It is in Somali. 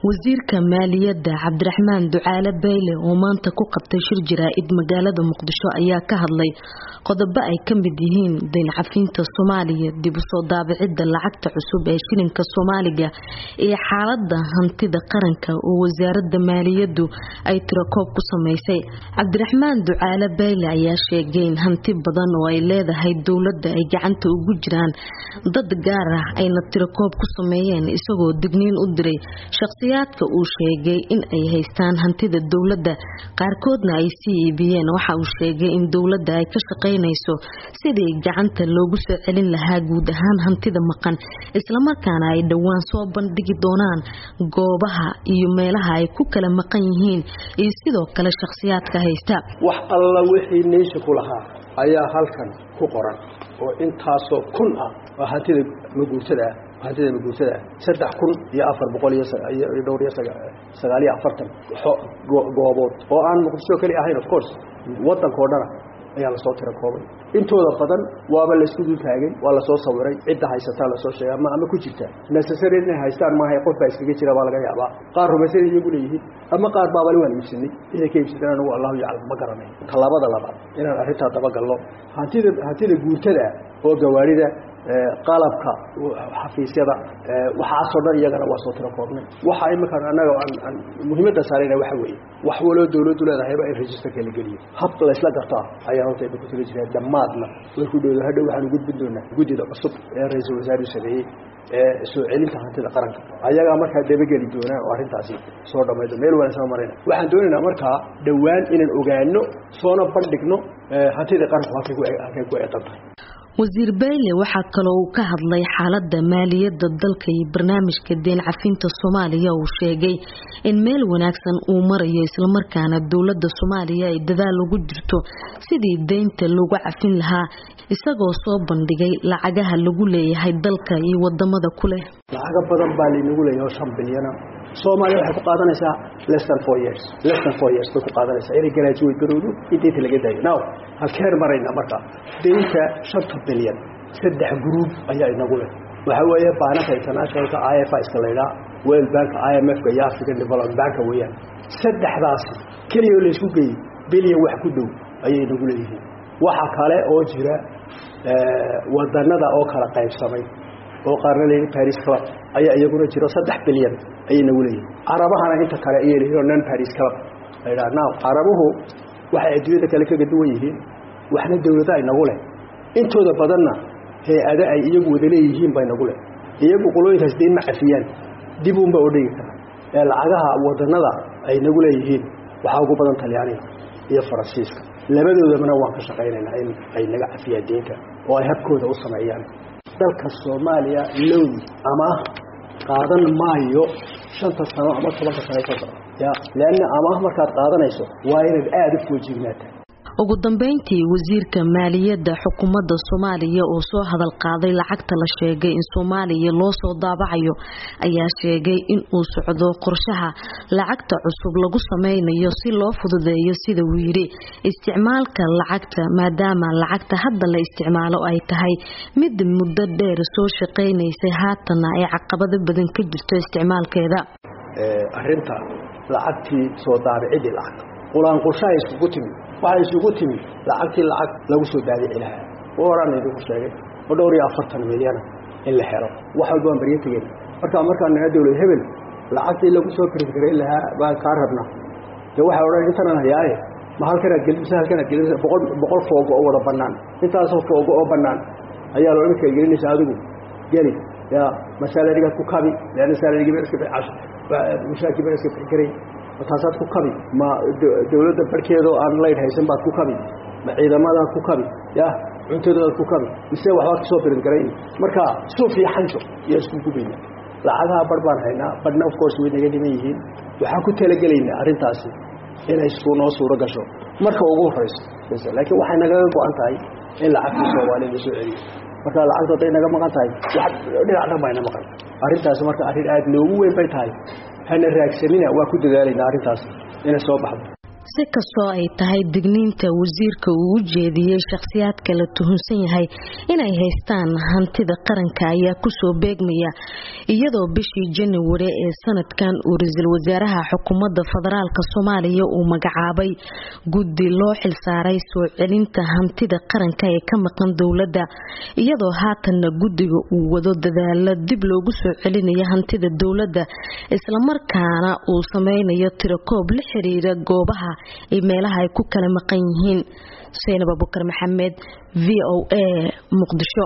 wasiirka maaliyadda Cabdiraxmaan Ducaale Bayle oo maanta ku qabtay shir jaraa'id magaalada Muqdisho ayaa ka hadlay qodobo ay ka mid yihiin deyn cafinta Soomaaliya, dib u soo daabicidda lacagta cusub ee shilinka Soomaaliga iyo xaaladda hantida qaranka oo wasaaradda maaliyaddu ay tirakoob ku sameysay. Cabdiraxmaan Ducaale Bayle ayaa sheegay in hanti badan oo ay leedahay dawladda ay gacanta ugu jiraan dad gaar ah ayna tirakoob ku sameeyeen, isagoo digniin u diray shakhsiyaadka uu sheegay in ay haystaan hantida dawladda qaarkoodna ay sii iibiyeen. Waxa uu sheegay in dawladda ay ka shaqeynayso sidii gacanta loogu soo celin lahaa guud ahaan hantida maqan, isla markaana ay dhawaan soo bandhigi doonaan goobaha iyo meelaha ay ku kala maqan yihiin iyo sidoo kale shakhsiyaadka haysta. wax alla wixii neysha ku lahaa ayaa halkan ku qoran oo intaasoo kun ah oo hantida maguurtada 3,449 goobood oo aan Muqdisho kali ahayn, of course wadanka dhan ayaa la soo tirakoobay. intooda badan waaba la isku dul taagay, waa la soo sawiray, cidda haysata la soo sheegay ama ku jirta necessary inay haystaan ma hay qof baa iskaga jira baa laga yaabaa. qaar rumaysan iyagu leeyihiin ama qaar baa wali waan iibsanay inay ka iibsadaan oo Allah yaclam ma garanay. talaabada labaad inaan arrinta daba galno hantida guurtada oo gawaarida qalabka xafiisyada waxa soo dhan iyagana waa soo tirakoobnay. waxa ay markaan anaga aan muhiimada saarayna waxa weeye wax walo dawladdu leedahay in register kala geliyo hab la isla gartaa ayaa horta ku tiri jiray dhammaadna way ku dhow hadhow waxaan ugu gudbin doonaa gudida cusub ee ra'iisul wasaaruhu sameeyay soo celinta hantida qaranka ayaga markaa dabageli doonaa oo arrintaasi soo dhameeyo meel wanaagsan soo marayna. waxaan doonaynaa markaa dhawaan inaan ogaano soona bandhigno hantida qaranka halkay ku eedantahay. wasiir Bayle waxa kale oo ka hadlay xaaladda maaliyadda dalka iyo barnaamijka deyn cafinta Soomaaliya oo sheegay in meel wanaagsan uu marayo, isla markaana dawladda Soomaaliya ay dadaal ugu jirto sidii deynta loogu cafin lahaa, isagoo soo bandhigay lacagaha lagu leeyahay dalka iyo wadamada kale. lacaga badan baa lagu leeyahay 5 bilyan. Soomaaliya waxay ku qaadanaysaa less than 4 years bay ku qaadanaysaa inay graduate garowdo inta laga daayo. now halkeen marayna marka deynta 5 bilyan 3 group ayaa inagu leh. waxa weeye baanka internationalka IMF iska leeyahay, World Bank, IMF iyo African Development Bank weeyaan. saddexdaas kaliya la isku geeyay bilyan wax ku dhow ayay inagu leeyihiin. waxa kale oo jira wadanada oo kala qaybsamay oo qaarna leeyahay Paris Club ayaa iyaguna jiro 3 bilyan ayay nagu leeyihiin. Arabahana inta kale ay leeyihiin non Paris Club ayda. now Arabuhu waxa ay adduunyada kale kaga duwan yihiin, waxna dawladda ay nagu leh intooda badanna hay'ada ay iyagu wada leeyihiin bay nagu leh. iyagu qolooyinkaas deyn ma cafiyaan dib uun ba u dhigi kara lacagaha wadanada ay nagu leeyihiin. waxa ugu badan Talyaaniga iyo Faransiiska, labadoodana waan ka shaqeynaynaa in ay naga cafiyaan deynta oo ay habkooda u sameeyaan. dalka Soomaaliya low ama qaadan maayo 5 sano ama 10 sano ka badan laana ama markaad qaadanayso waa inaad aad u foojignaataa. ugu dambeyntii wasiirka maaliyadda xukuumadda Soomaaliya oo soo hadal qaaday lacagta la sheegay in Soomaaliya loo soo daabacayo ayaa sheegay in uu socdo qorshaha lacagta cusub lagu sameynayo si loo fududeeyo sida uu yiri isticmaalka lacagta, maadaama lacagta hadda la isticmaalo ay tahay mid muddo dheer soo shaqeynaysa haatana ay caqabado badan ka jirto isticmaalkeeda. arrinta lacagtii soo daabicidii lacag qulaan qorshaha isugu timid waxa isugu timid lacagtii lacag lagu soo daabici lahaa waraan idinku sheegay oo 40 milyan in la helo wax walba aan bariyo tagay. markaan naga dawlad hebel lacagtii lagu soo kirkiray lahaa baan ka rabnaa waxa oran intaan hayay ma halkan aad gelisa boqol foogo oo wada banaan intaas oo foogo oo banaan ayaa loo iska gelinaysa adigu geli ya mas'aladiga ku kabi leena saladiga iska bixash mushakil iska fikiray taasaad ku kabi ma dawladda barkeedo aan leeyahay haysan baad ku kabi ma ciidamada ku kabi ya cuntada ku kabi mise waxba ka soo birin garay. marka soo fiicanto iyo isku gubeyna lacagaha barbaan hayna badna of course way naga dhiman yihiin. waxa ku talagaleynaa arrintaasi inay isku noo suuro gasho marka ugu horeyso, laakiin waxay naga go'an tahay in lacagta Soomaaliya soo celiyo. marka lacagta ay naga maqan tahay wax dhinac dhan bayna maqan. arrintaas marka arrin aad loogu weyn bay tahay hana raagsanina waa ku dadaalayna arrintaas inay soo baxdo. si kastoo ay tahay digniinta wasiirka uu u jeediyay shakhsiyaadka la tuhunsan yahay inay haystaan hantida qaranka ayaa ku soo beegmaya iyadoo bishii January ee sanadkan uu ra'iisul wasaaraha xukuumadda federaalka Soomaaliya uu magacaabay guddi loo xilsaaray soo celinta hantida qaranka ee ka maqan dawladda iyadoo haatanna guddiga uu wado dadaalo dib loogu soo celinayo hantida dawladda isla markaana uu sameynayo tirakoob la xiriira goobaha ay meelaha ay ku kala maqan yihiin Saynab Abubakar Maxamed VOA Muqdisho.